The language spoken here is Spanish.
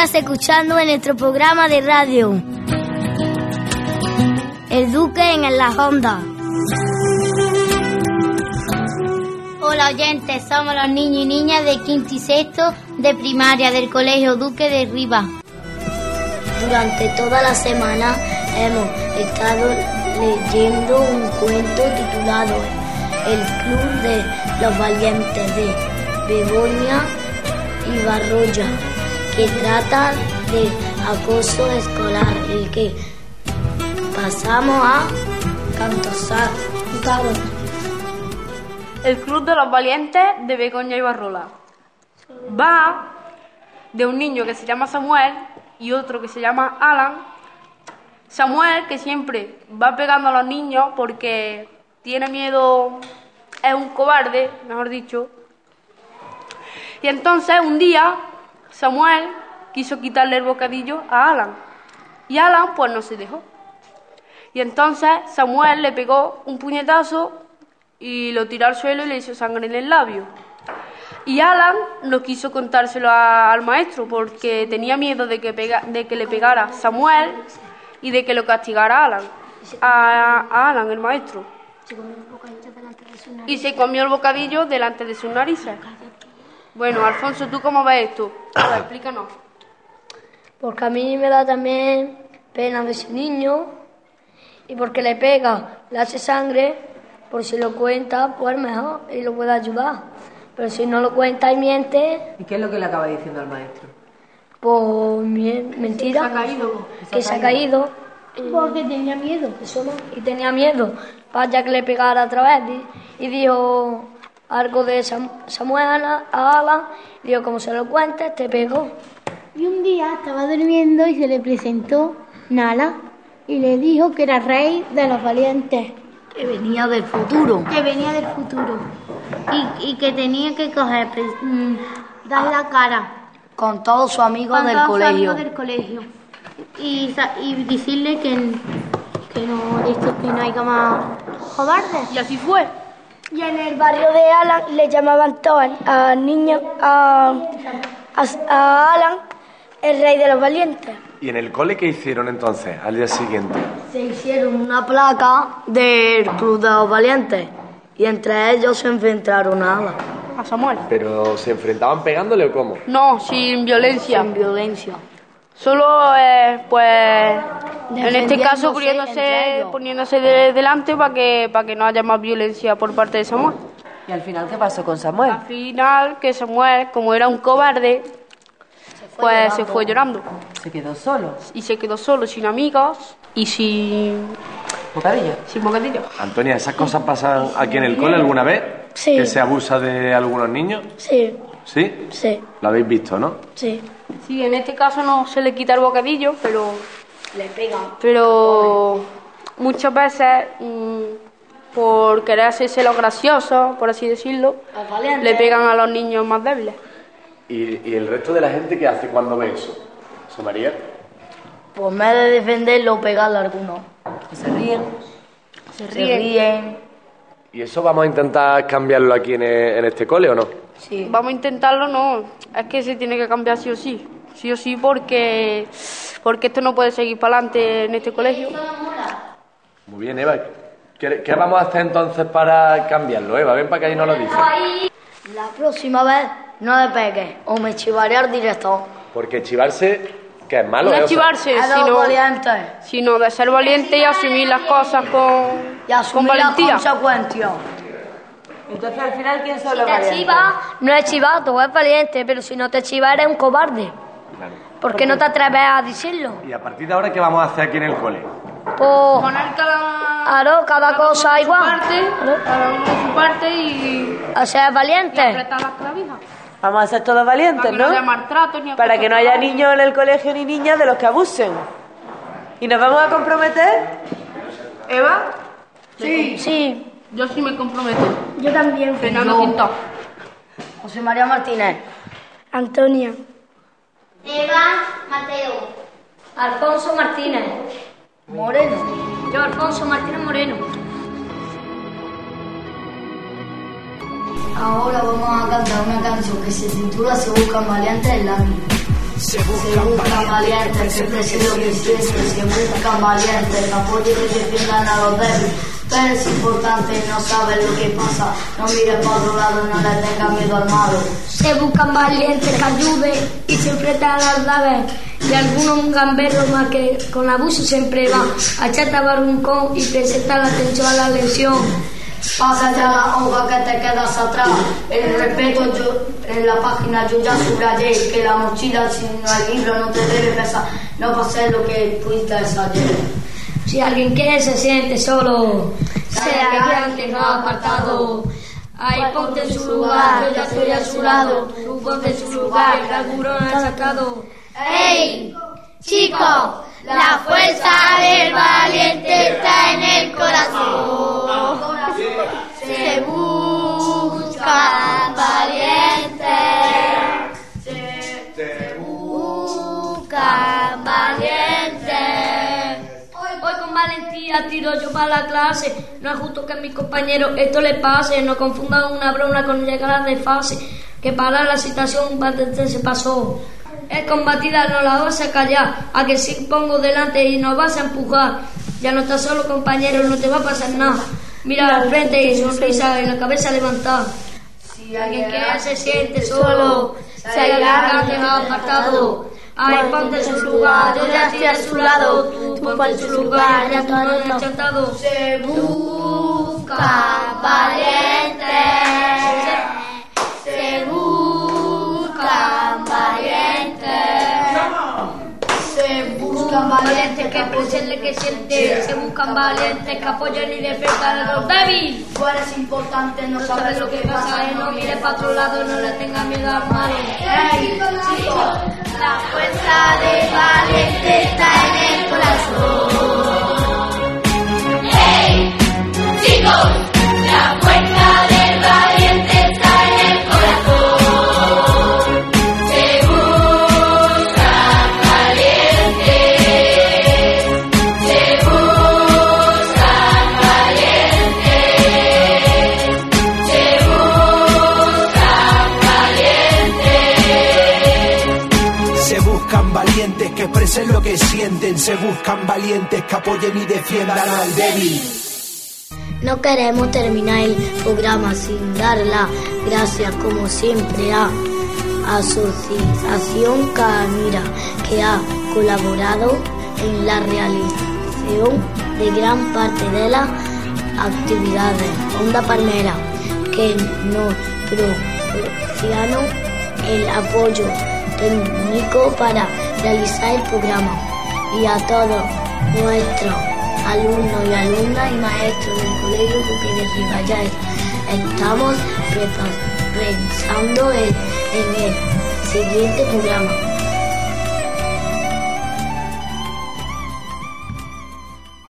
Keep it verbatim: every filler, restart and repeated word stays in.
Estás escuchando en nuestro programa de radio El Duque en las Ondas. Hola oyentes, somos los niños y niñas de quinto y sexto de primaria del Colegio Duque de Rivas. Durante toda la semana hemos estado leyendo un cuento titulado El Club de los Valientes de Begoña Ibarrolla, que trata de acoso escolar, el que pasamos a cantar. El Club de los Valientes de Begoña Ibarrola. Va de un niño que se llama Samuel y otro que se llama Alan. Samuel, que siempre va pegando a los niños porque tiene miedo, es un cobarde, mejor dicho. Y entonces un día Samuel quiso quitarle el bocadillo a Alan y Alan pues no se dejó. Y entonces Samuel le pegó un puñetazo y lo tiró al suelo y le hizo sangre en el labio. Y Alan no quiso contárselo a, al maestro porque tenía miedo de que, pega, de que le pegara Samuel y de que lo castigara Alan, a, a Alan, el maestro. Y se comió el bocadillo delante de sus narices. Bueno, Alfonso, ¿tú cómo ves esto? A ver, explícanos. Porque a mí me da también pena de ese niño y porque le pega, le hace sangre. Por si lo cuenta, pues mejor, y lo puede ayudar. Pero si no lo cuenta y miente... ¿Y qué es lo que le acaba diciendo al maestro? Pues mentira. Se ha caído. Que se ha caído. Porque tenía miedo. Eso no. Y tenía miedo. Vaya que le pegara otra vez. Y, y dijo algo de Samuel a Alan. Y dijo, como se lo cuentes, te pegó. Y un día estaba durmiendo y se le presentó Nala. Y le dijo que era rey de los valientes. Que venía del futuro. Que venía del futuro. Y, y que tenía que coger, mmm, dar la cara. Con todos sus amigos con del todos colegio. Sus amigos del colegio. Y, y decirle que, que, no, esto, que no haya más cobardes. Y así fue. Y en el barrio de Alan le llamaban todos al niño, a, a, a Alan, el rey de los valientes. ¿Y en el cole qué hicieron entonces, al día siguiente? Se hicieron una placa del Club de los Valientes y entre ellos se enfrentaron a Alan. A Samuel. ¿Pero se enfrentaban pegándole o cómo? No, sin violencia. Sin violencia. Solo, eh, pues, en este caso poniéndose, poniéndose de, delante para que, para que no haya más violencia por parte de Samuel. ¿Y al final qué pasó con Samuel? Al final, que Samuel, como era un cobarde, pues llorando. se fue llorando. Se quedó solo. Y se quedó solo, sin amigos y sin... ¿Bocadillo? Sin bocadillo. Antonia, ¿esas cosas pasan aquí en el cole alguna vez? Sí. ¿Que se abusa de algunos niños? Sí. ¿Sí? Sí. Lo habéis visto, ¿no? Sí. Sí, en este caso no se le quita el bocadillo, pero... Le pegan. Pero muchas veces, mmm, por querer hacerse los graciosos, por así decirlo, le pegan a los niños más débiles. ¿Y, y el resto de la gente qué hace cuando ve eso? ¿José María? Pues en vez de defenderlo, pegarle a algunos. Se ríen. Se Se ríen. ríen. ¿Y eso vamos a intentar cambiarlo aquí en, en este cole o no? Sí. Vamos a intentarlo, no. Es que se tiene que cambiar sí o sí. Sí o sí porque, porque esto no puede seguir para adelante en este colegio. Muy bien, Eva. ¿Qué, qué vamos a hacer entonces para cambiarlo, Eva? Ven para que ahí nos lo dice. La próxima vez no le pegues o me chivaré al director. Porque chivarse, que es malo, No ¿eh? es O sea, chivarse, A los sino, valientes. sino de ser valiente y asumir las cosas con, Y asumir con las valentía. consecuencias. Entonces, al final, ¿quién son Si los te valientes? chivas, no es chivato, es valiente, pero si no te chivas eres un cobarde. Claro. ¿Por qué no te atreves a decirlo? Y a partir de ahora, ¿qué vamos a hacer aquí en el cole? Pues, Poner cada, claro, cada cosa uno de su igual. parte, cada uno de su parte y, O sea, es y valiente. apretar las clavijas. Vamos a ser todos valientes, Para que no ¿no? haya maltratos ni Para que no haya acoso. niños en el colegio ni niñas de los que abusen. ¿Y nos vamos a comprometer? ¿Eva? Sí. Sí. Yo sí me comprometo. Yo también. Fernando Quinto. José María Martínez. Antonia. Eva Mateo. Alfonso Martínez. Moreno. Yo, Alfonso Martínez Moreno. Ahora vamos a cantar una canción que se titula Se buscan valientes en la vida. Se buscan valientes que presen lo que sienten, se buscan valientes que apoyen y defiendan a los débiles. Pero es importante, no sabes lo que pasa, no mires para otro lado, no le tengas miedo al malo. Se buscan valientes que ayuden y se enfrentan a las dagas. Y algunos gamberros más que con abuso siempre van a echarte a barruncón y presentar la atención a la lesión. Pasa ya la hoja que te quedas atrás. El respeto yo, en la página yo ya subrayé que la mochila si no hay libro no te debe pesar. No pases lo que fuiste ayer. Si alguien que se siente solo, sea alguien no apartado. Ay, ponte en su lugar, yo ya estoy a su lado. Tú ponte en su lugar, el carburón ha sacado. ¡Ey! Chicos, la fuerza del valiente está en el corazón. Se buscan valientes. Se buscan valientes. Hoy con valentía tiro yo para la clase. No es justo que a mis compañeros esto les pase. No confundan una broma con llegar de fase. Que para la situación bastante se pasó. Es combatida, no la vas a callar. A que si pongo delante y nos vas a empujar. Ya no estás solo, compañero, no te va a pasar nada. Mira al frente y sonrisa y la cabeza levantada. Si alguien que se siente solo, si hay alguien que va apartado, ay, ponte en su lugar, yo ya estoy a su lado. Tú ponte en su lugar, ya tú no has encantado. Se buscan valientes. Se buscan valientes. Se buscan Valientes que expresen lo que sienten, se buscan valientes que apoyen y defiendan a los débiles. Tú eres importante, no No sabes sabes lo que pasa, eh, no mires para otro lado, no le tengas miedo al malo. ¡Ey, chicos! La fuerza del valiente está en el corazón. ¡Ey, chicos! La fuerza del valiente está en el corazón. Se buscan valientes. Se buscan valientes. Se buscan valientes. Se buscan valientes que expresen lo que sienten. Se buscan valientes que apoyen y defiendan al débil. No queremos terminar el programa sin dar las gracias como siempre a Asociación Camira, que ha colaborado en la realización de gran parte de las actividades. Onda Palmera, que nos proporcionó el apoyo técnico para realizar el programa. Y a todos nuestros alumnos y alumnas y maestros del Colegio Duque de Ribayal, estamos pensando en, en el siguiente programa.